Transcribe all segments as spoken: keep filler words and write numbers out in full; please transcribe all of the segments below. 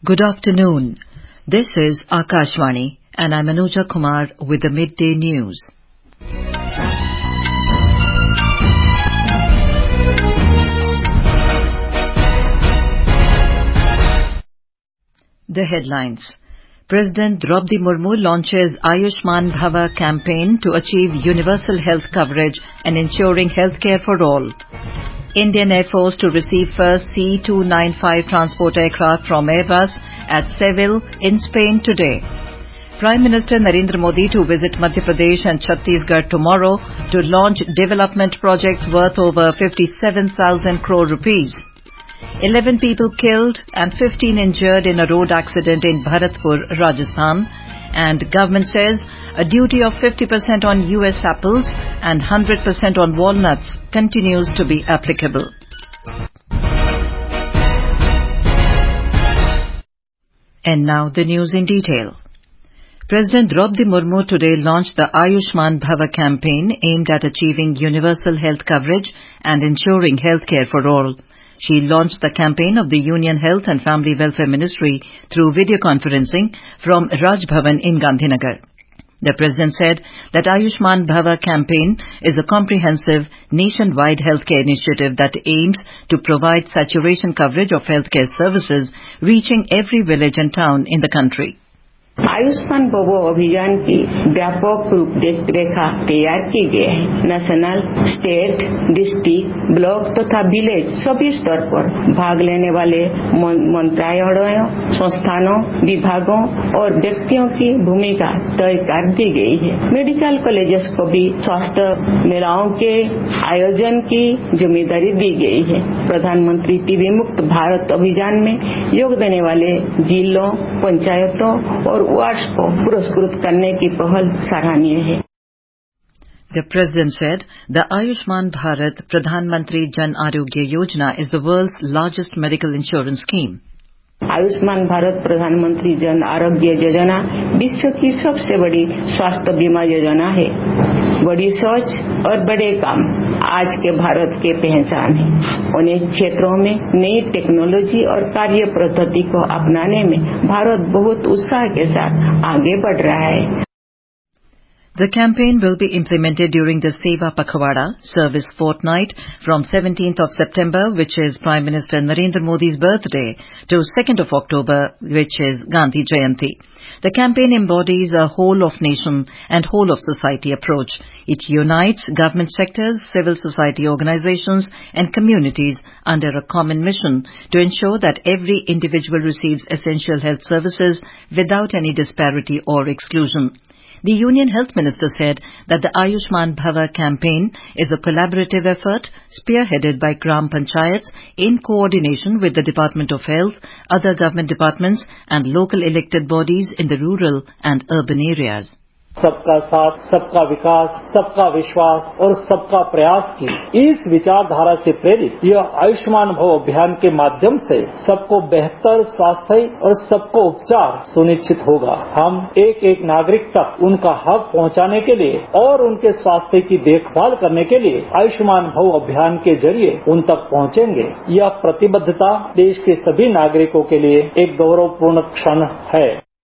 Good afternoon. This is Akashvani, and I'm Anuja Kumar with the midday news. The headlines. President Draupadi Murmu launches Ayushman Bhava campaign to achieve universal health coverage and ensuring healthcare for all. Indian Air Force to receive first C two ninety-five transport aircraft from Airbus at Seville in Spain today. Prime Minister Narendra Modi to visit Madhya Pradesh and Chhattisgarh tomorrow to launch development projects worth over fifty-seven thousand crore rupees. eleven people killed and fifteen injured in a road accident in Bharatpur, Rajasthan. And government says a duty of fifty percent on U S apples and one hundred percent on walnuts continues to be applicable. And now the news in detail. President Draupadi Murmu today launched the Ayushman Bhava campaign aimed at achieving universal health coverage and ensuring healthcare for all. She launched the campaign of the Union Health and Family Welfare Ministry through video conferencing from Raj Bhavan in Gandhinagar. The President said that Ayushman Bhava campaign is a comprehensive nationwide healthcare initiative that aims to provide saturation coverage of healthcare services reaching every village and town in the country. Ayushman भव अभियान की व्यापक रूपरेखा तैयार की गई है। National, state, district, block तथा विलेज सभी स्तर पर भाग लेने वाले मंत्रालयों, संस्थानों, विभागों और व्यक्तियों की भूमिका तय कर दी गई है। मेडिकल कॉलेजेस को भी स्वास्थ्य मेलाओं के आयोजन की जिम्मेदारी दी गई है। प्रधानमंत्री टीबी मुक्त भारत अभियान में योग देने वाले जिलों, पंचायतों और वार्ड्स को पुरस्कृत करने की पहल सराहनीय है। The President said the Ayushman Bharat Pradhan Mantri Jan Arogya Yojana is the world's largest medical insurance scheme. Ayushman Bharat प्रधानमंत्री जन आरोग्य योजना विश्व की सबसे बड़ी स्वास्थ्य बीमा योजना है। बड़ी सोच और बड़े काम आज के भारत के पहचान है। अनेक क्षेत्रों में नई टेक्नोलॉजी और कार्य पद्धति को अपनाने में भारत बहुत उत्साह के साथ आगे बढ़ रहा है। The campaign will be implemented during the Seva Pakhwada service fortnight from seventeenth of September, which is Prime Minister Narendra Modi's birthday, to second of October, which is Gandhi Jayanti. The campaign embodies a whole-of-nation and whole-of-society approach. It unites government sectors, civil society organizations and communities under a common mission to ensure that every individual receives essential health services without any disparity or exclusion. The Union Health Minister said that the Ayushman Bhava campaign is a collaborative effort spearheaded by Gram Panchayats in coordination with the Department of Health, other government departments and local elected bodies in the rural and urban areas. सबका साथ, सबका विकास, सबका विश्वास और सबका प्रयास की इस विचारधारा से प्रेरित यह आयुष्मान भव अभियान के माध्यम से सबको बेहतर स्वास्थ्य और सबको उपचार सुनिश्चित होगा। हम एक एक नागरिक तक उनका हक पहुंचाने के लिए और उनके स्वास्थ्य की देखभाल करने के लिए आयुष्मान भव अभियान के जरिए उन तक पहुंचेंगे। यह प्रतिबद्धता देश के सभी नागरिकों के लिए एक गौरवपूर्ण क्षण है।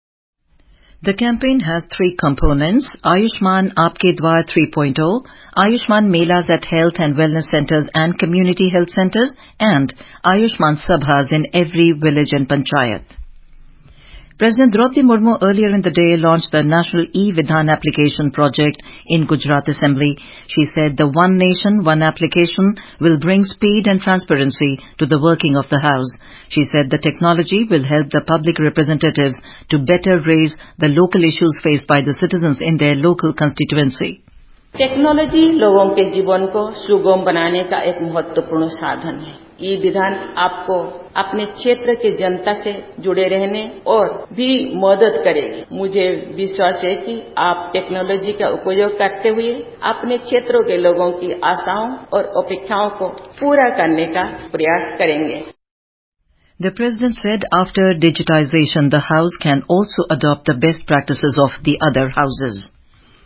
The campaign has three components: Ayushman Aapke Dwar three point oh, Ayushman Melas at health and wellness centers and community health centers, and Ayushman Sabhas in every village and panchayat. President Draupadi Murmu earlier in the day launched the National E-Vidhan application project in Gujarat Assembly. She said the One Nation, One Application will bring speed and transparency to the working of the House. She said the technology will help the public representatives to better raise the local issues faced by the citizens in their local constituency. Technology लोगों के जीवन को सुगम बनाने का एक महत्वपूर्ण साधन है। ये विधान आपको अपने क्षेत्र के जनता से जुड़े रहने और भी मदद करेगी। मुझे विश्वास है कि आप टेक्नोलॉजी का उपयोग करते हुए अपने क्षेत्रों के लोगों की आशाओं और अपेक्षाओं को पूरा करने का प्रयास करेंगे। The President said after digitization, the House can also adopt the best practices of the other houses.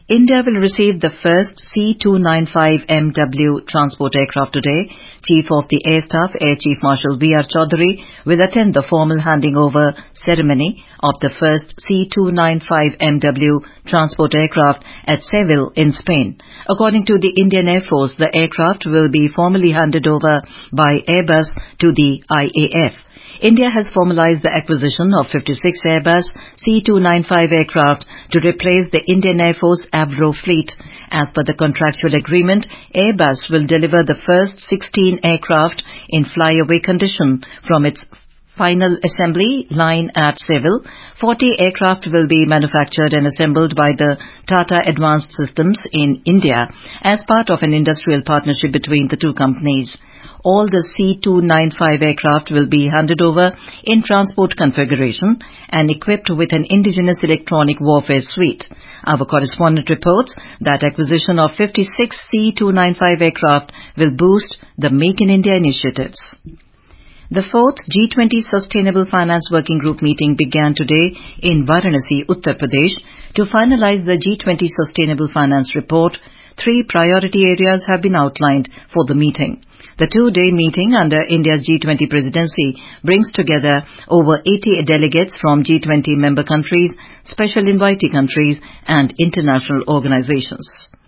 India will receive the first C two ninety-five M W transport aircraft today. Chief of the Air Staff, Air Chief Marshal V R Chaudhary, will attend the formal handing over ceremony of the first C two ninety-five M W transport aircraft at Seville in Spain. According to the Indian Air Force, the aircraft will be formally handed over by Airbus to the I A F. India has formalized the acquisition of fifty-six Airbus C two ninety-five aircraft to replace the Indian Air Force Avro fleet. As per the contractual agreement, Airbus will deliver the first sixteen aircraft in flyaway condition from its final assembly line at Seville. forty aircraft will be manufactured and assembled by the Tata Advanced Systems in India as part of an industrial partnership between the two companies. All the C two ninety-five aircraft will be handed over in transport configuration and equipped with an indigenous electronic warfare suite. Our correspondent reports that acquisition of fifty-six C two ninety-five aircraft will boost the Make in India initiatives. The fourth G twenty Sustainable Finance Working Group meeting began today in Varanasi, Uttar Pradesh. To finalize the G twenty Sustainable Finance Report, three priority areas have been outlined for the meeting. The two-day meeting under India's G twenty presidency brings together over eighty delegates from G twenty member countries, special invitee countries and international organizations.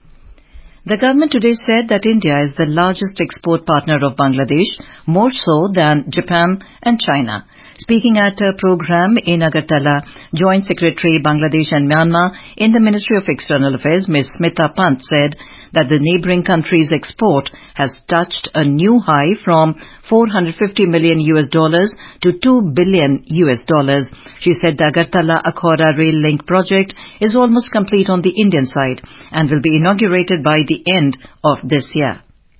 The government today said that India is the largest export partner of Bangladesh, more so than Japan and China. Speaking at a program in Agartala, Joint Secretary Bangladesh and Myanmar in the Ministry of External Affairs, Miz Smita Pant, said that the neighboring country's export has touched a new high from four hundred fifty million U S dollars to two billion U S dollars. She said the Agartala-Akhora Rail Link project is almost complete on the Indian side and will be inaugurated by the end of this year.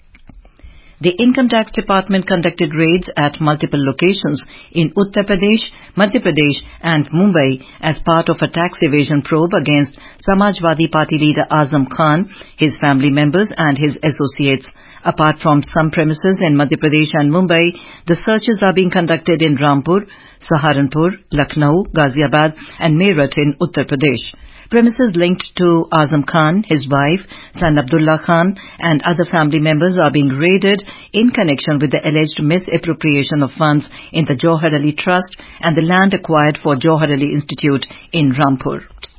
The Income Tax Department conducted raids at multiple locations in Uttar Pradesh, Madhya Pradesh and Mumbai as part of a tax evasion probe against Samajwadi Party leader Azam Khan, his family members and his associates. Apart from some premises in Madhya Pradesh and Mumbai, the searches are being conducted in Rampur, Saharanpur, Lucknow, Ghaziabad and Meerut in Uttar Pradesh. Premises linked to Azam Khan, his wife, son Abdullah Khan and other family members are being raided in connection with the alleged misappropriation of funds in the Jawhar Ali Trust and the land acquired for Jawhar Ali Institute in Rampur.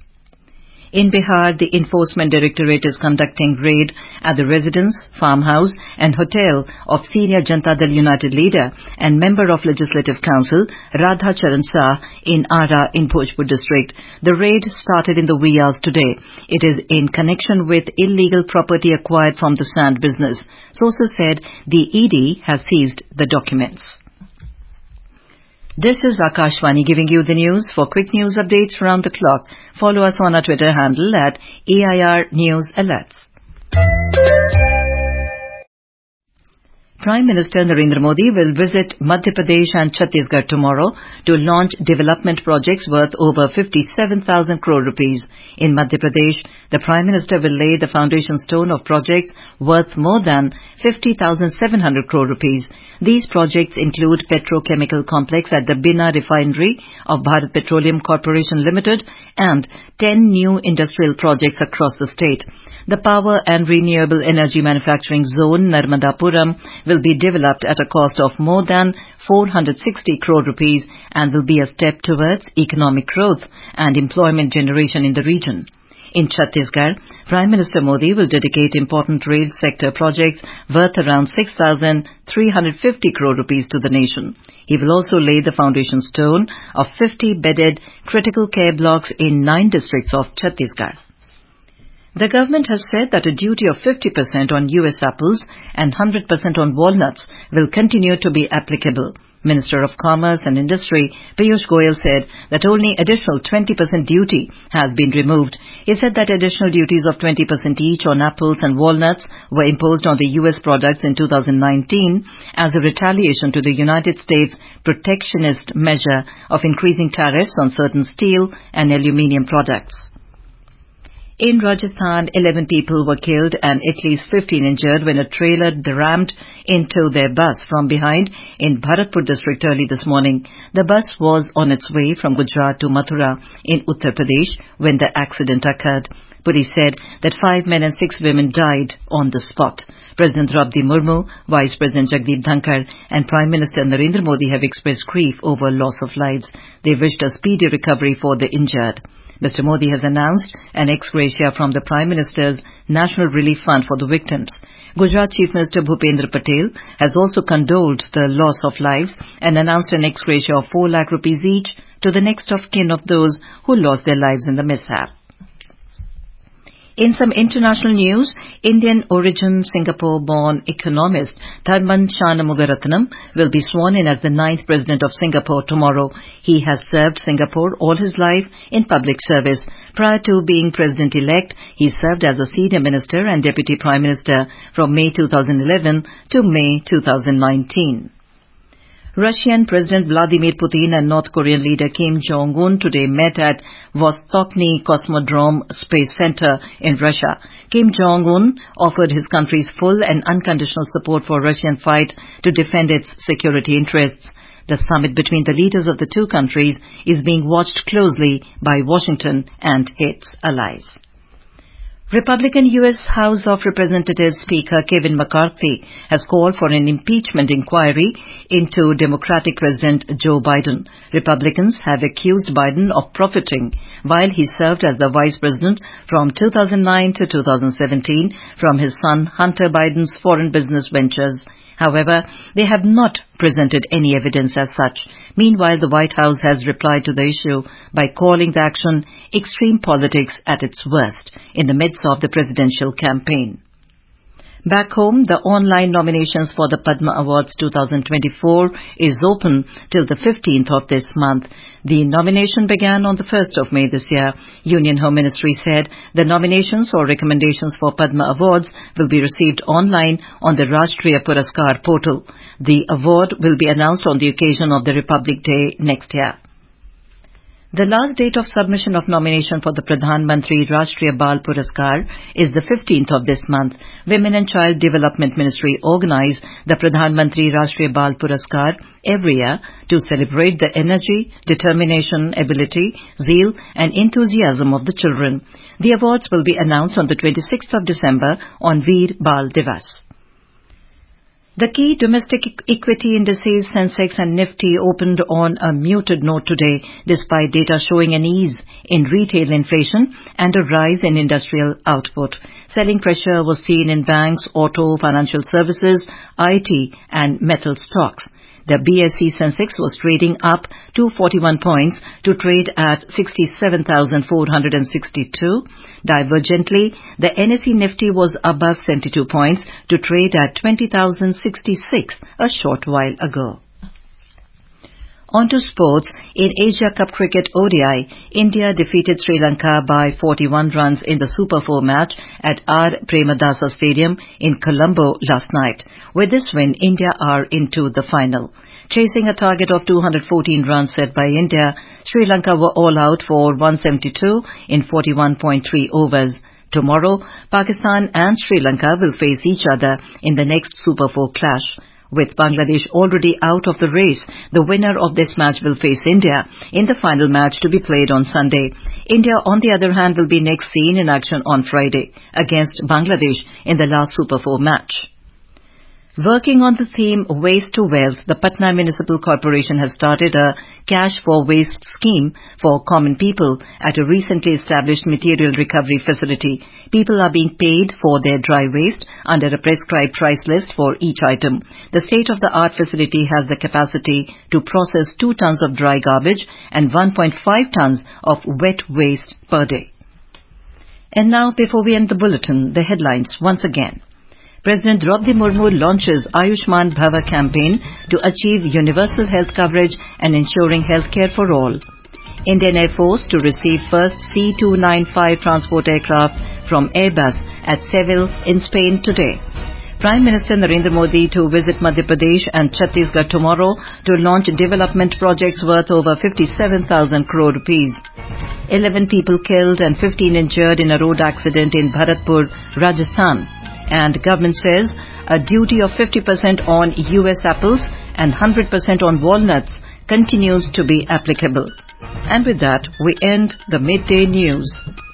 In Bihar, the Enforcement Directorate is conducting raid at the residence, farmhouse and hotel of senior Janata Dal United leader and member of Legislative Council Radha Charan Shah in Ara in Bhojpur district. The raid started in the wee hours today. It is in connection with illegal property acquired from the sand business. Sources said the E D has seized the documents. This is Akashvani giving you the news. For quick news updates around the clock, follow us on our Twitter handle at A I R News Alerts. Prime Minister Narendra Modi will visit Madhya Pradesh and Chhattisgarh tomorrow to launch development projects worth over fifty-seven thousand crore rupees. In Madhya Pradesh, the Prime Minister will lay the foundation stone of projects worth more than fifty thousand seven hundred crore rupees. These projects include petrochemical complex at the Bina refinery of Bharat Petroleum Corporation Limited and ten new industrial projects across the state. The power and renewable energy manufacturing zone Narmadapuram will be developed at a cost of more than four hundred sixty crore rupees and will be a step towards economic growth and employment generation in the region. In Chhattisgarh, Prime Minister Modi will dedicate important rail sector projects worth around six thousand three hundred fifty crore rupees to the nation. He will also lay the foundation stone of fifty bedded critical care blocks in nine districts of Chhattisgarh. The government has said that a duty of fifty percent on U S apples and one hundred percent on walnuts will continue to be applicable. Minister of Commerce and Industry Piyush Goyal said that only additional twenty percent duty has been removed. He said that additional duties of twenty percent each on apples and walnuts were imposed on the U S products in two thousand nineteen as a retaliation to the United States protectionist measure of increasing tariffs on certain steel and aluminium products. In Rajasthan, eleven people were killed and at least fifteen injured when a trailer rammed into their bus from behind in Bharatpur district early this morning. The bus was on its way from Gujarat to Mathura in Uttar Pradesh when the accident occurred. Police said that five men and six women died on the spot. President Draupadi Murmu, Vice President Jagdeep Dhankar and Prime Minister Narendra Modi have expressed grief over loss of lives. They wished a speedy recovery for the injured. Mister Modi has announced an ex gratia from the Prime Minister's National Relief Fund for the victims. Gujarat Chief Minister Bhupendra Patel has also condoled the loss of lives and announced an ex gratia of four lakh rupees each to the next of kin of those who lost their lives in the mishap. In some international news, Indian-origin Singapore-born economist Tharman Shanmugaratnam will be sworn in as the ninth President of Singapore tomorrow. He has served Singapore all his life in public service. Prior to being President-elect, he served as a Senior Minister and Deputy Prime Minister from May two thousand eleven to May two thousand nineteen. Russian President Vladimir Putin and North Korean leader Kim Jong-un today met at Vostochny Cosmodrome Space Center in Russia. Kim Jong-un offered his country's full and unconditional support for Russian fight to defend its security interests. The summit between the leaders of the two countries is being watched closely by Washington and its allies. Republican U S House of Representatives Speaker Kevin McCarthy has called for an impeachment inquiry into Democratic President Joe Biden. Republicans have accused Biden of profiting while he served as the Vice President from two thousand nine to two thousand seventeen from his son Hunter Biden's foreign business ventures. However, they have not presented any evidence as such. Meanwhile, the White House has replied to the issue by calling the action extreme politics at its worst in the midst of the presidential campaign. Back home, the online nominations for the Padma Awards twenty twenty-four is open till the fifteenth of this month. The nomination began on the first of May this year. Union Home Ministry said the nominations or recommendations for Padma Awards will be received online on the Rashtriya Puraskar portal. The award will be announced on the occasion of the Republic Day next year. The last date of submission of nomination for the Pradhan Mantri Rashtriya Bal Puraskar is the fifteenth of this month. Women and Child Development Ministry organize the Pradhan Mantri Rashtriya Bal Puraskar every year to celebrate the energy, determination, ability, zeal and enthusiasm of the children. The awards will be announced on the twenty-sixth of December on Veer Bal Divas. The key domestic equity indices Sensex and Nifty opened on a muted note today despite data showing an ease in retail inflation and a rise in industrial output. Selling pressure was seen in banks, auto, financial services, I T and metal stocks. The B S E Sensex was trading up two hundred forty-one points to trade at sixty-seven thousand four hundred sixty-two. Divergently, the N S E Nifty was above seventy-two points to trade at twenty thousand sixty-six a short while ago. On to sports. In Asia Cup Cricket O D I, India defeated Sri Lanka by forty-one runs in the Super four match at R. Premadasa Stadium in Colombo last night. With this win, India are into the final. Chasing a target of two hundred fourteen runs set by India, Sri Lanka were all out for one seventy-two in forty-one point three overs. Tomorrow, Pakistan and Sri Lanka will face each other in the next Super four clash. With Bangladesh already out of the race, the winner of this match will face India in the final match to be played on Sunday. India, on the other hand, will be next seen in action on Friday against Bangladesh in the last Super four match. Working on the theme Waste to Wealth, the Patna Municipal Corporation has started a Cash for Waste scheme for common people at a recently established material recovery facility. People are being paid for their dry waste under a prescribed price list for each item. The state-of-the-art facility has the capacity to process two tons of dry garbage and one point five tons of wet waste per day. And now, before we end the bulletin, the headlines once again. President Draupadi Murmu launches Ayushman Bhava campaign to achieve universal health coverage and ensuring health care for all. Indian Air Force to receive first C two ninety-five transport aircraft from Airbus at Seville in Spain today. Prime Minister Narendra Modi to visit Madhya Pradesh and Chhattisgarh tomorrow to launch development projects worth over fifty-seven thousand crore rupees. eleven people killed and fifteen injured in a road accident in Bharatpur, Rajasthan. And government says a duty of fifty percent on U S apples and one hundred percent on walnuts continues to be applicable. And with that, we end the midday news.